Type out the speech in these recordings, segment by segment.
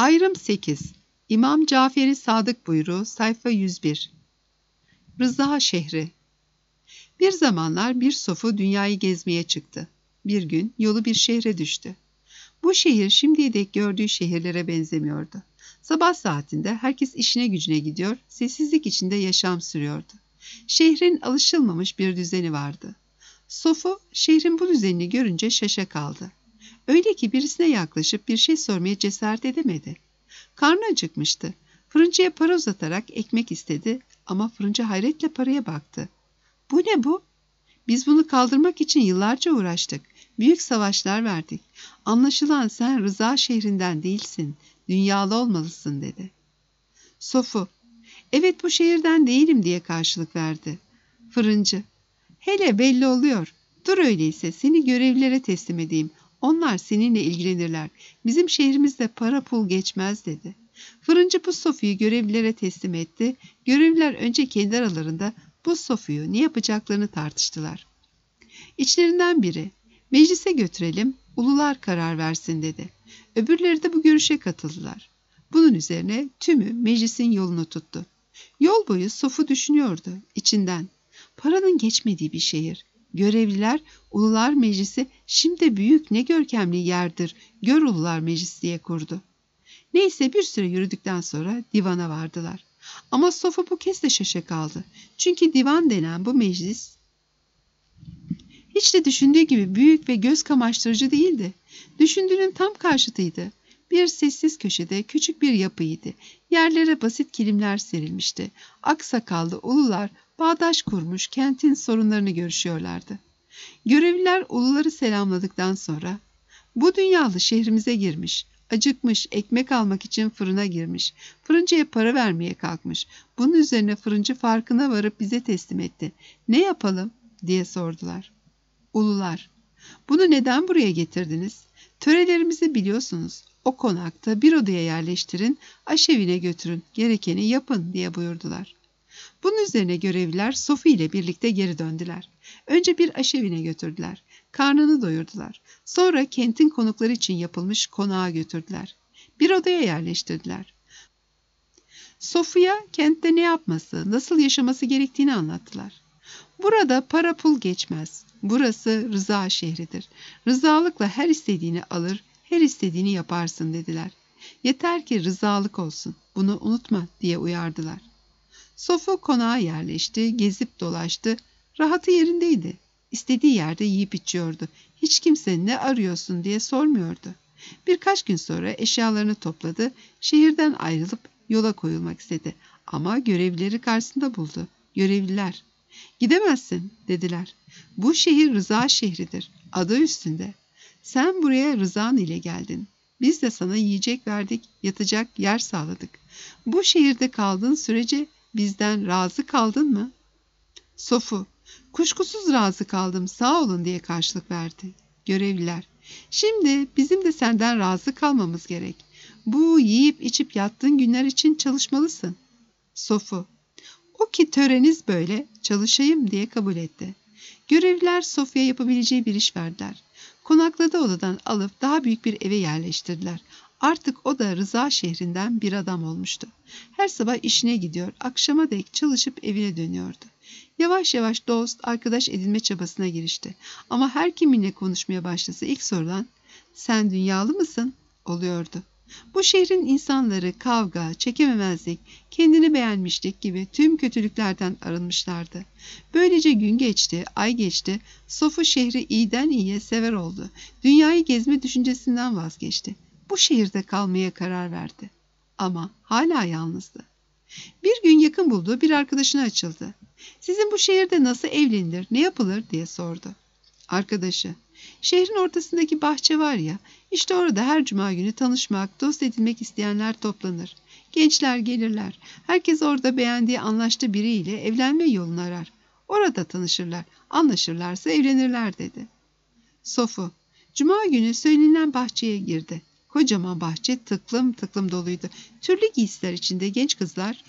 Ayrım 8. İmam Cafer-i Sadık buyruğu sayfa 101. Rıza şehri. Bir zamanlar bir sofu dünyayı gezmeye çıktı. Bir gün yolu bir şehre düştü. Bu şehir şimdiye dek gördüğü şehirlere benzemiyordu. Sabah saatinde herkes işine gücüne gidiyor, sessizlik içinde yaşam sürüyordu. Şehrin alışılmamış bir düzeni vardı. Sofu şehrin bu düzenini görünce şaşa kaldı. Öyle ki birisine yaklaşıp bir şey sormaya cesaret edemedi. Karnı acıkmıştı. Fırıncıya para uzatarak ekmek istedi ama fırıncı hayretle paraya baktı. "Bu ne bu? Biz bunu kaldırmak için yıllarca uğraştık. Büyük savaşlar verdik. Anlaşılan sen Rıza şehrinden değilsin, dünyalı olmalısın," dedi. Sofu, "Evet, bu şehirden değilim," diye karşılık verdi. Fırıncı, "Hele belli oluyor. Dur öyleyse seni görevlilere teslim edeyim. Onlar seninle ilgilenirler. Bizim şehrimizde para pul geçmez," dedi. Fırıncı bu sofuyu görevlilere teslim etti. Görevliler önce kendi aralarında bu sofuyu ne yapacaklarını tartıştılar. İçlerinden biri, "Meclise götürelim, ulular karar versin," dedi. Öbürleri de bu görüşe katıldılar. Bunun üzerine tümü meclisin yolunu tuttu. Yol boyu sofu düşünüyordu içinden. Paranın geçmediği bir şehir. Görevliler Ulular Meclisi şimdi büyük ne görkemli yerdir, gör Ulular Meclisi diye kurdu. Neyse bir süre yürüdükten sonra divana vardılar. Ama sofu bu kez de şaşa kaldı. Çünkü divan denen bu meclis hiç de düşündüğü gibi büyük ve göz kamaştırıcı değildi. Düşündüğünün tam karşıtıydı. Bir sessiz köşede küçük bir yapıydı. Yerlere basit kilimler serilmişti. Aksakallı ulular bağdaş kurmuş kentin sorunlarını görüşüyorlardı. Görevliler uluları selamladıktan sonra, "Bu dünyalı şehrimize girmiş, acıkmış, ekmek almak için fırına girmiş, fırıncıya para vermeye kalkmış. Bunun üzerine fırıncı farkına varıp bize teslim etti. Ne yapalım?" diye sordular. Ulular, "Bunu neden buraya getirdiniz? Törelerimizi biliyorsunuz. O konakta bir odaya yerleştirin, aşevine götürün, gerekeni yapın," diye buyurdular. Bunun üzerine görevliler Sofu ile birlikte geri döndüler. Önce bir aşevine götürdüler. Karnını doyurdular. Sonra kentin konukları için yapılmış konağa götürdüler. Bir odaya yerleştirdiler. Sofu'ya kentte ne yapması, nasıl yaşaması gerektiğini anlattılar. "Burada para pul geçmez. Burası Rıza şehridir. Rızalıkla her istediğini alır, her istediğini yaparsın," dediler. "Yeter ki rızalık olsun, bunu unutma," diye uyardılar. Sofu konağa yerleşti, gezip dolaştı. Rahatı yerindeydi. İstediği yerde yiyip içiyordu. Hiç kimse "Ne arıyorsun?" diye sormuyordu. Birkaç gün sonra eşyalarını topladı, şehirden ayrılıp yola koyulmak istedi. Ama görevlileri karşısında buldu. Görevliler, "Gidemezsin," dediler. "Bu şehir Rıza şehridir. Adı üstünde. Sen buraya rızan ile geldin. Biz de sana yiyecek verdik, yatacak yer sağladık. Bu şehirde kaldığın sürece bizden razı kaldın mı?" Sofu, "Kuşkusuz razı kaldım, sağ olun," diye karşılık verdi. Görevliler, "Şimdi bizim de senden razı kalmamız gerek. Bu yiyip içip yattığın günler için çalışmalısın." Sofu, "O ki töreniz böyle, çalışayım," diye kabul etti. Görevliler Sofu'ya yapabileceği bir iş verdiler. Konakladığı odadan alıp daha büyük bir eve yerleştirdiler. Artık o da Rıza şehrinden bir adam olmuştu. Her sabah işine gidiyor, akşama dek çalışıp evine dönüyordu. Yavaş yavaş dost, arkadaş edinme çabasına girişti. Ama her kiminle konuşmaya başlasa ilk sorulan, "Sen dünyalı mısın?" oluyordu. Bu şehrin insanları kavga, çekememezlik, kendini beğenmişlik gibi tüm kötülüklerden arınmışlardı. Böylece gün geçti, ay geçti, Sofu şehri iyiden iyiye sever oldu. Dünyayı gezme düşüncesinden vazgeçti. Bu şehirde kalmaya karar verdi. Ama hala yalnızdı. Bir gün yakın bulduğu bir arkadaşına açıldı. "Sizin bu şehirde nasıl evlenilir, ne yapılır?" diye sordu. Arkadaşı, "Şehrin ortasındaki bahçe var ya, işte orada her cuma günü tanışmak, dost edinmek isteyenler toplanır. Gençler gelirler. Herkes orada beğendiği, anlaştığı biriyle evlenme yolunu arar. Orada tanışırlar, anlaşırlarsa evlenirler," dedi. Sofu, cuma günü söylenen bahçeye girdi. Kocaman bahçe tıklım tıklım doluydu. Türlü giysiler içinde genç kızlar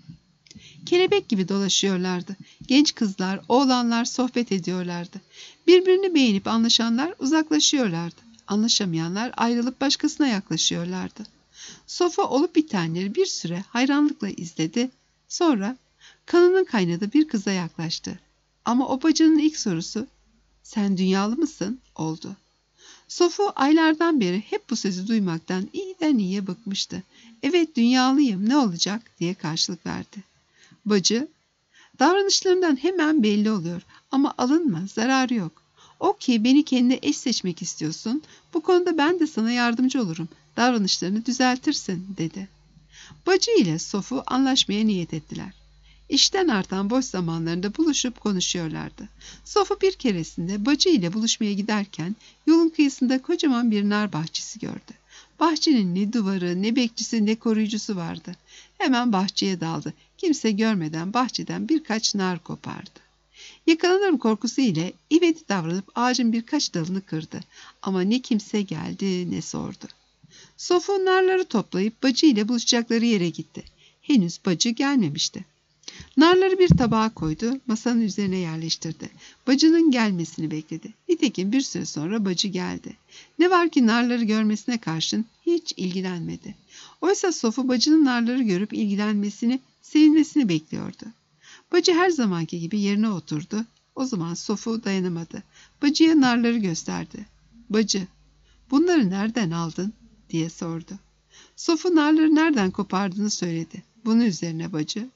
kelebek gibi dolaşıyorlardı. Genç kızlar, oğlanlar sohbet ediyorlardı. Birbirini beğenip anlaşanlar uzaklaşıyorlardı. Anlaşamayanlar ayrılıp başkasına yaklaşıyorlardı. Sofu olup bitenleri bir süre hayranlıkla izledi. Sonra kanının kaynadığı bir kıza yaklaştı. Ama o bacının ilk sorusu, "Sen dünyalı mısın?" oldu. Sofu aylardan beri hep bu sözü duymaktan iyiden iyiye bıkmıştı. "Evet, dünyalıyım, ne olacak?" diye karşılık verdi. Bacı, "Davranışlarından hemen belli oluyor ama alınma, zararı yok. O ki beni kendine eş seçmek istiyorsun, bu konuda ben de sana yardımcı olurum, davranışlarını düzeltirsin," dedi. Bacı ile Sofu anlaşmaya niyet ettiler. İşten artan boş zamanlarında buluşup konuşuyorlardı. Sofu bir keresinde bacı ile buluşmaya giderken yolun kıyısında kocaman bir nar bahçesi gördü. Bahçenin ne duvarı, ne bekçisi, ne koruyucusu vardı. Hemen bahçeye daldı. Kimse görmeden bahçeden birkaç nar kopardı. Yakalanırım korkusu ile ivedi davranıp ağacın birkaç dalını kırdı. Ama ne kimse geldi ne sordu. Sofu narları toplayıp bacı ile buluşacakları yere gitti. Henüz bacı gelmemişti. Narları bir tabağa koydu, masanın üzerine yerleştirdi. Bacının gelmesini bekledi. Nitekim bir süre sonra bacı geldi. Ne var ki narları görmesine karşın hiç ilgilenmedi. Oysa Sofu bacının narları görüp ilgilenmesini, sevinmesini bekliyordu. Bacı her zamanki gibi yerine oturdu. O zaman Sofu dayanamadı. Bacıya narları gösterdi. "Bacı, bunları nereden aldın?" diye sordu. Sofu narları nereden kopardığını söyledi. Bunun üzerine bacı,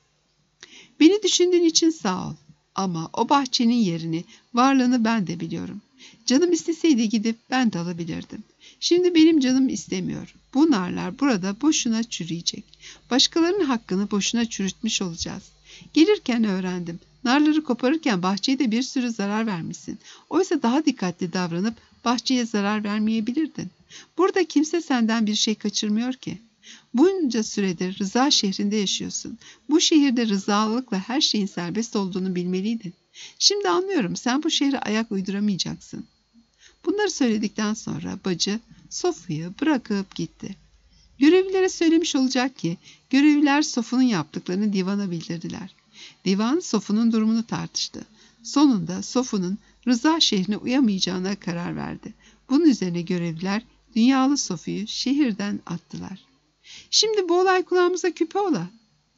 "Beni düşündüğün için sağ ol. Ama o bahçenin yerini, varlığını ben de biliyorum. Canım isteseydi gidip ben de alabilirdim. Şimdi benim canım istemiyor. Bu narlar burada boşuna çürüyecek. Başkalarının hakkını boşuna çürütmüş olacağız. Gelirken öğrendim. Narları koparırken bahçeye de bir sürü zarar vermişsin. Oysa daha dikkatli davranıp bahçeye zarar vermeyebilirdin. Burada kimse senden bir şey kaçırmıyor ki. Bunca süredir Rıza şehrinde yaşıyorsun. Bu şehirde rızalıkla her şeyin serbest olduğunu bilmeliydin. Şimdi anlıyorum, sen bu şehre ayak uyduramayacaksın." Bunları söyledikten sonra bacı Sofu'yu bırakıp gitti. Görevlilere söylemiş olacak ki görevliler Sofu'nun yaptıklarını divana bildirdiler. Divan Sofu'nun durumunu tartıştı. Sonunda Sofu'nun Rıza şehrine uyamayacağına karar verdi. Bunun üzerine görevliler dünyalı Sofu'yu şehirden attılar. Şimdi bu olay kulağımıza küpe ola.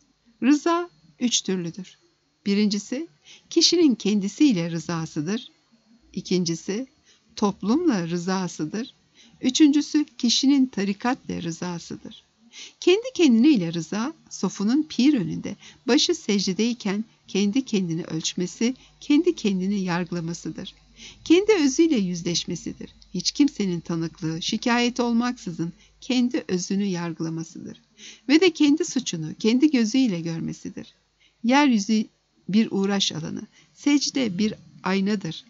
Rıza 3 türlüdür. Birincisi, kişinin kendisiyle rızasıdır. İkincisi, toplumla rızasıdır. Üçüncüsü, kişinin tarikatla rızasıdır. Kendi kendine ile rıza, Sofu'nun pir önünde başı secdedeyken kendi kendini ölçmesi, kendi kendini yargılamasıdır. Kendi özüyle yüzleşmesidir. Hiç kimsenin tanıklığı, şikayeti olmaksızın kendi özünü yargılamasıdır. Ve de kendi suçunu kendi gözüyle görmesidir. Yeryüzü bir uğraş alanı, secde bir aynadır.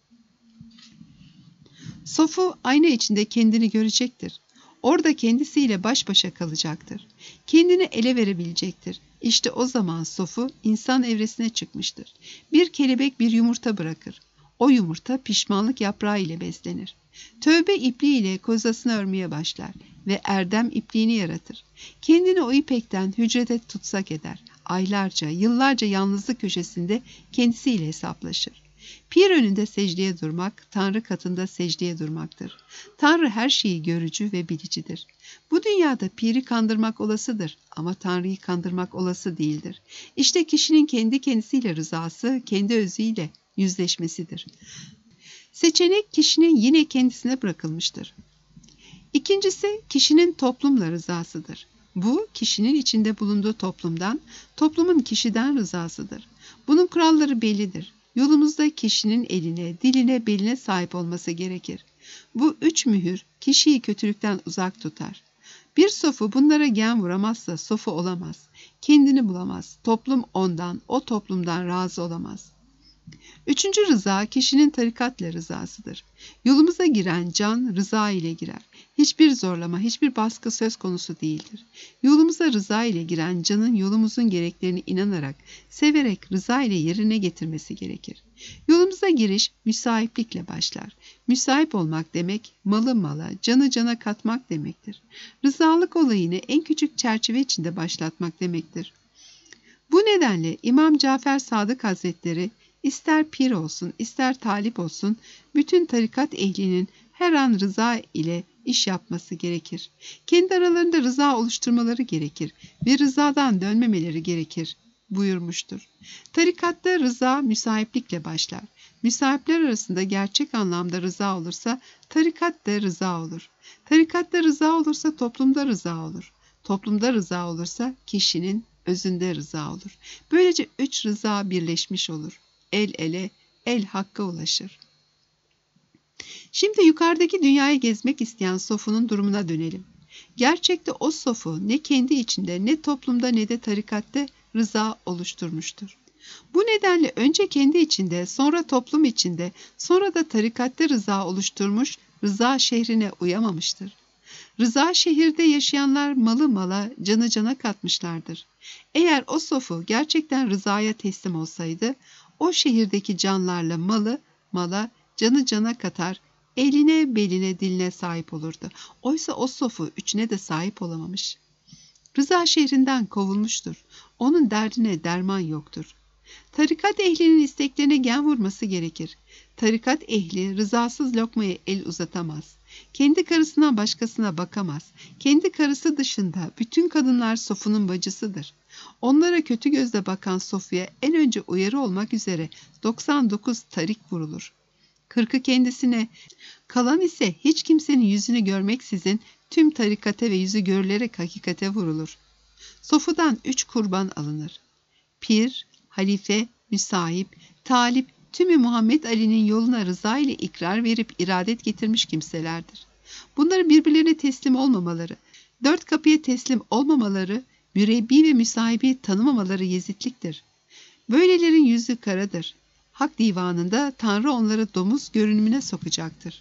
Sofu ayna içinde kendini görecektir. Orada kendisiyle baş başa kalacaktır. Kendini ele verebilecektir. İşte o zaman Sofu insan evresine çıkmıştır. Bir kelebek bir yumurta bırakır. O yumurta pişmanlık yaprağı ile beslenir. Tövbe ipliği ile kozasını örmeye başlar ve erdem ipliğini yaratır. Kendini o ipekten hücrede tutsak eder. Aylarca, yıllarca yalnızlık köşesinde kendisiyle hesaplaşır. Pir önünde secdeye durmak, Tanrı katında secdeye durmaktır. Tanrı her şeyi görücü ve bilicidir. Bu dünyada piri kandırmak olasıdır ama Tanrı'yı kandırmak olası değildir. İşte kişinin kendi kendisiyle rızası, kendi özüyle yüzleşmesidir. Seçenek kişinin yine kendisine bırakılmıştır. İkincisi, kişinin toplumla rızasıdır. Bu, kişinin içinde bulunduğu toplumdan, toplumun kişiden rızasıdır. Bunun kuralları bellidir. Yolumuzda kişinin eline, diline, beline sahip olması gerekir. Bu 3 mühür kişiyi kötülükten uzak tutar. Bir Sofu bunlara gen vuramazsa Sofu olamaz. Kendini bulamaz. Toplum ondan, o toplumdan razı olamaz. Üçüncü rıza kişinin tarikatla rızasıdır. Yolumuza giren can rıza ile girer. Hiçbir zorlama, hiçbir baskı söz konusu değildir. Yolumuza rıza ile giren canın yolumuzun gereklerini inanarak, severek rıza ile yerine getirmesi gerekir. Yolumuza giriş müsahiplikle başlar. Müsahip olmak demek, malı mala, canı cana katmak demektir. Rızalık olayını en küçük çerçeve içinde başlatmak demektir. Bu nedenle İmam Cafer Sadık Hazretleri, İster pir olsun, ister talip olsun, bütün tarikat ehlinin her an rıza ile iş yapması gerekir. Kendi aralarında rıza oluşturmaları gerekir ve rızadan dönmemeleri gerekir buyurmuştur. Tarikatta rıza müsahiplikle başlar. Müsahipler arasında gerçek anlamda rıza olursa tarikatta rıza olur. Tarikatta rıza olursa toplumda rıza olur. Toplumda rıza olursa kişinin özünde rıza olur. Böylece 3 rıza birleşmiş olur. El ele, el hakka ulaşır. Şimdi yukarıdaki dünyayı gezmek isteyen Sofu'nun durumuna dönelim. Gerçekte o Sofu ne kendi içinde ne toplumda ne de tarikatte rıza oluşturmuştur. Bu nedenle önce kendi içinde, sonra toplum içinde, sonra da tarikatte rıza oluşturmuş, rıza şehrine uyamamıştır. Rıza şehirde yaşayanlar malı mala, canı cana katmışlardır. Eğer o Sofu gerçekten rızaya teslim olsaydı, o şehirdeki canlarla malı mala, canı cana katar, eline, beline, diline sahip olurdu. Oysa o Sofu üçüne de sahip olamamış. Rıza şehrinden kovulmuştur. Onun derdine derman yoktur. Tarikat ehlinin isteklerine gen vurması gerekir. Tarikat ehli rızasız lokmaya el uzatamaz. Kendi karısından başkasına bakamaz. Kendi karısı dışında bütün kadınlar Sofu'nun bacısıdır. Onlara kötü gözle bakan Sofu'ya en önce uyarı olmak üzere 99 tarik vurulur. 40'ı kendisine, kalan ise hiç kimsenin yüzünü görmeksizin tüm tarikate ve yüzü görülerek hakikate vurulur. Sofu'dan 3 kurban alınır. Pir, halife, müsahip, talip, tümü Muhammed Ali'nin yoluna rıza ile ikrar verip iradet getirmiş kimselerdir. Bunları birbirlerine teslim olmamaları, 4 kapıya teslim olmamaları, mürebbi ve müsahibi tanımamaları yezitliktir. Böylelerin yüzü karadır. Hak divanında Tanrı onları domuz görünümüne sokacaktır.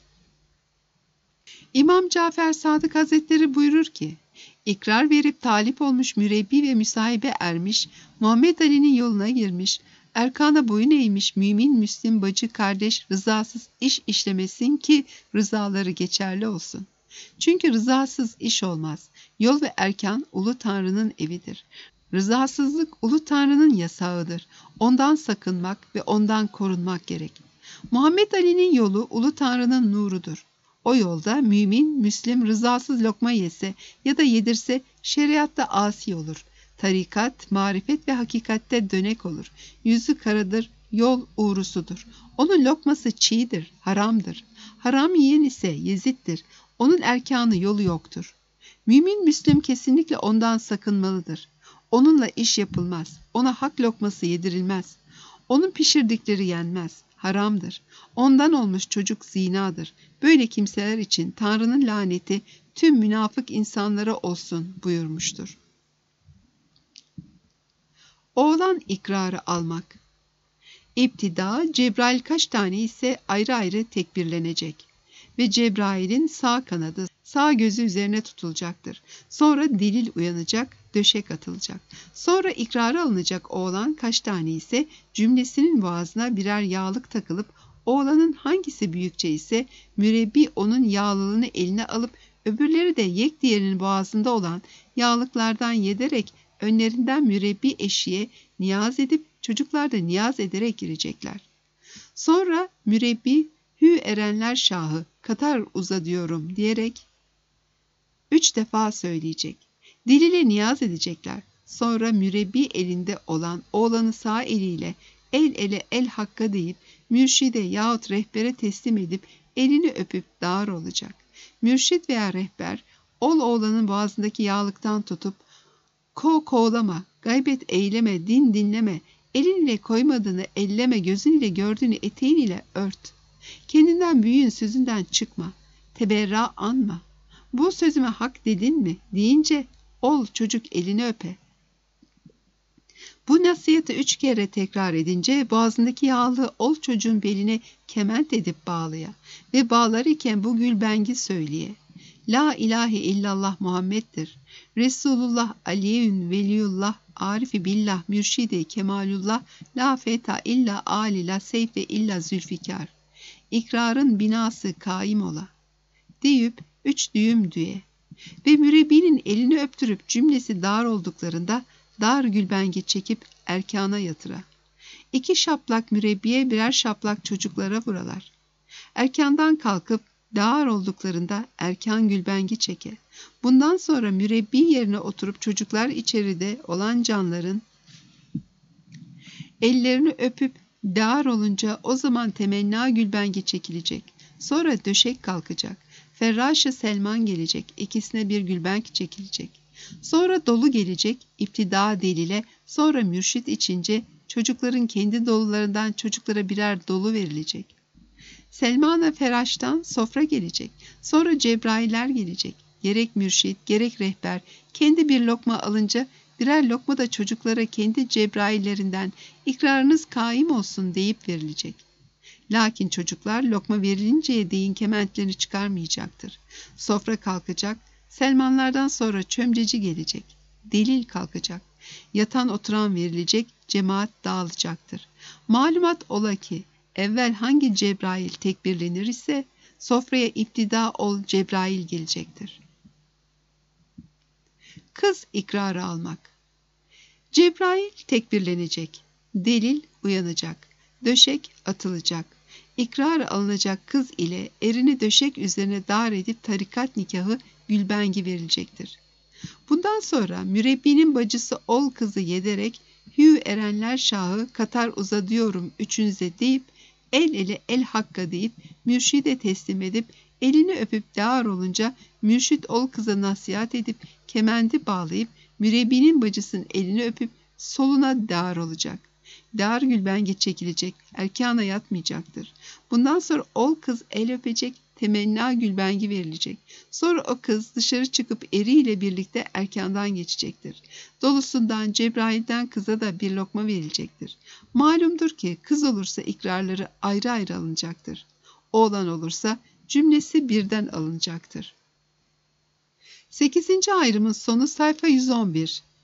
İmam Cafer Sadık Hazretleri buyurur ki, ikrar verip talip olmuş mürebbi ve müsahibe ermiş, Muhammed Ali'nin yoluna girmiş, erkana boyun eğmiş mümin, müslim, bacı, kardeş rızasız iş işlemesin ki rızaları geçerli olsun. Çünkü rızasız iş olmaz. Yol ve erkan Ulu Tanrı'nın evidir. Rızasızlık Ulu Tanrı'nın yasağıdır. Ondan sakınmak ve ondan korunmak gerek. Muhammed Ali'nin yolu Ulu Tanrı'nın nurudur. O yolda mümin, müslim rızasız lokma yese ya da yedirse şeriatta asi olur. Tarikat, marifet ve hakikatte dönek olur. Yüzü karadır, yol uğrusudur. Onun lokması çiğdir, haramdır. Haram yiyen ise yezittir. Onun erkanı yolu yoktur. Mümin, müslim kesinlikle ondan sakınmalıdır. Onunla iş yapılmaz. Ona hak lokması yedirilmez. Onun pişirdikleri yenmez. Haramdır. Ondan olmuş çocuk zinadır. Böyle kimseler için Tanrı'nın laneti tüm münafık insanlara olsun buyurmuştur. Oğlan ikrarı almak. İptida Cebrail kaç tane ise ayrı ayrı tekbirlenecek ve Cebrail'in sağ kanadı sağ gözü üzerine tutulacaktır. Sonra delil uyanacak, döşek atılacak. Sonra ikrarı alınacak oğlan kaç tane ise cümlesinin boğazına birer yağlık takılıp oğlanın hangisi büyükçe ise mürebbi onun yağlılığını eline alıp öbürleri de yek diğerinin boğazında olan yağlıklardan yederek önlerinden mürebbi eşiğe niyaz edip çocuklar da niyaz ederek girecekler. Sonra mürebbi hü erenler şahı Katar uza diyorum diyerek 3 defa söyleyecek. Diliyle niyaz edecekler. Sonra mürebbi elinde olan oğlanı sağ eliyle el ele el hakka deyip mürşide yahut rehbere teslim edip elini öpüp dağır olacak. Mürşid veya rehber oğlanın boğazındaki yağlıktan tutup koğlama, gaybet eyleme, din dinleme, elin ile koymadığını elleme, gözün ile gördüğünü eteğin ile ört. Kendinden büyüğün sözünden çıkma, teberra anma. Bu sözüme hak dedin mi deyince ol çocuk elini öpe. Bu nasihati 3 kere tekrar edince boğazındaki yağlı ol çocuğun beline kement edip bağlaya ve bağlar iken bu gülbengi söyleye. La ilahe illallah Muhammed'dir. Resulullah Aliyyün Veliyullah Arifi billah mürşidi kemalullah la feta illa ali la seyfe illa zülfikar. İkrarın binası kaim ola. Deyip 3 düğüm düğe ve mürebbinin elini öptürüp cümlesi dar olduklarında dar gülbengi çekip erkana yatıra. 2 şaplak mürebbiye birer şaplak çocuklara vuralar. Erkandan kalkıp Dağar olduklarında erkan gülbengi çeke. Bundan sonra mürebbi yerine oturup çocuklar içeride olan canların ellerini öpüp dağar olunca o zaman temenna gülbengi çekilecek. Sonra döşek kalkacak. Ferraş-ı Selman gelecek. İkisine bir gülbenk çekilecek. Sonra dolu gelecek. İptida delile. Sonra mürşit içince çocukların kendi dolularından çocuklara birer dolu verilecek. Selman-ı Feraş'tan sofra gelecek. Sonra Cebrailler gelecek. Gerek mürşit, gerek rehber kendi bir lokma alınca birer lokma da çocuklara kendi Cebraillerinden ikrarınız kaim olsun deyip verilecek. Lakin çocuklar lokma verilinceye değin kementlerini çıkarmayacaktır. Sofra kalkacak, Selmanlardan sonra çömceci gelecek. Delil kalkacak. Yatan oturan verilecek, cemaat dağılacaktır. Malumat ola ki, evvel hangi Cebrail tekbirlenir ise, sofraya iptida ol Cebrail gelecektir. Kız ikrarı almak. Cebrail tekbirlenecek. Delil uyanacak. Döşek atılacak. İkrar alınacak kız ile erini döşek üzerine dar edip tarikat nikahı gülbengi verilecektir. Bundan sonra mürebbinin bacısı ol kızı yederek hü erenler şahı katar uzadıyorum üçünüze deyip el ele el hakka deyip mürşide teslim edip elini öpüp dağar olunca mürşit ol kıza nasihat edip kemendi bağlayıp mürebbinin bacısının elini öpüp soluna dağar olacak. Dağar gülbengi çekilecek, erkana yatmayacaktır. Bundan sonra ol kız el öpecek, temenna gülbengi verilecek. Sonra o kız dışarı çıkıp eriyle birlikte erkandan geçecektir. Dolusundan Cebrail'den kıza da bir lokma verilecektir. Malumdur ki kız olursa ikrarları ayrı ayrı alınacaktır. Oğlan olursa cümlesi birden alınacaktır. 8. ayrımın sonu sayfa 111.